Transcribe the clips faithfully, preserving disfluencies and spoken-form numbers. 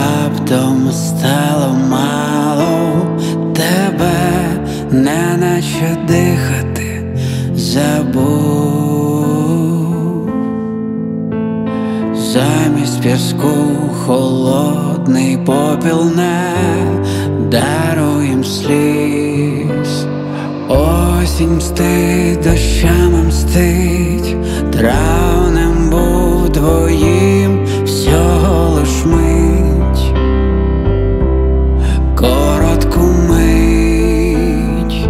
Раптом стало мало тебе, неначе дихати забув. Замість піску холодний попіл, не даруєм сліз. Осінь мстить, дощами мстить, травнем був твоїм всього лиш мить, коротку мить.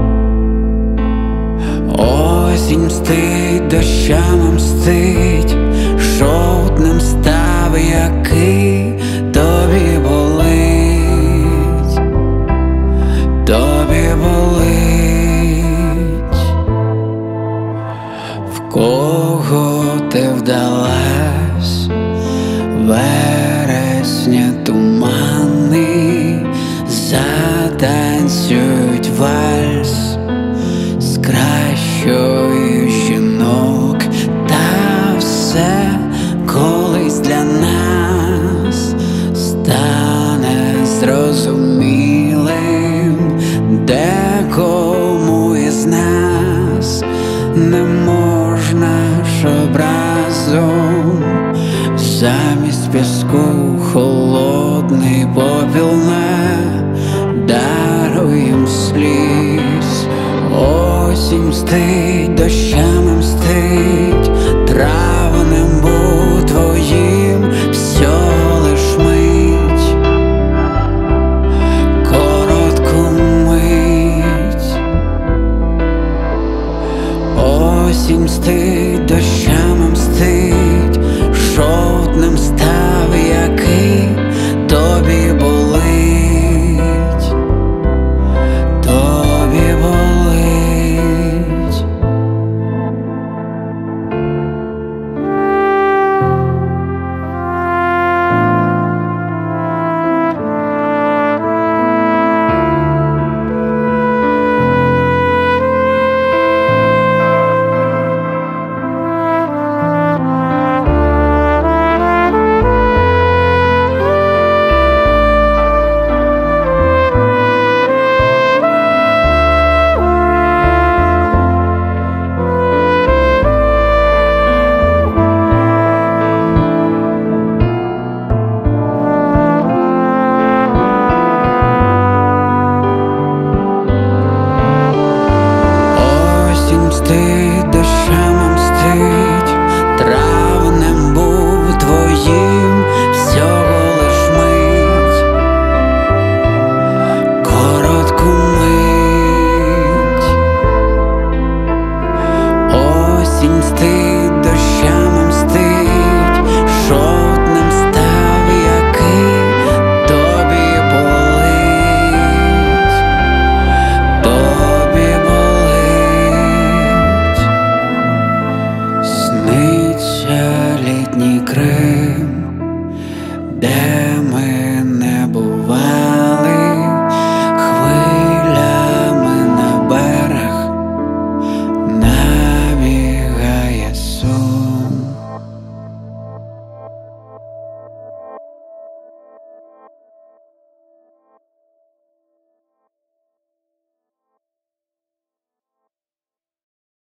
Осінь мстить, дощами мстить, жовтним став, який тобі болить, тобі болить. В кого ти вдалась, вересня туманний, затанцюють вальс з кращою жінок, та все колись для нас стане зрозумілим. Декому із нас не можна, щоб разом замість піску холодний попіл, не даруєм сліз. Осінь мстить, дощами мстить, трава